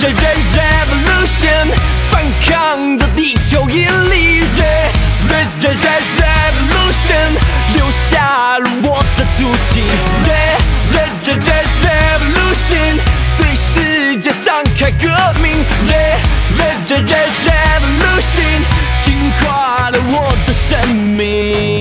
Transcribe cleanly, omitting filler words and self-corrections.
Revolution， 反抗着地球引力。Revolution， 留下了我的足迹。Revolution， 对世界展开革命。Revolution， 净化了我的生命。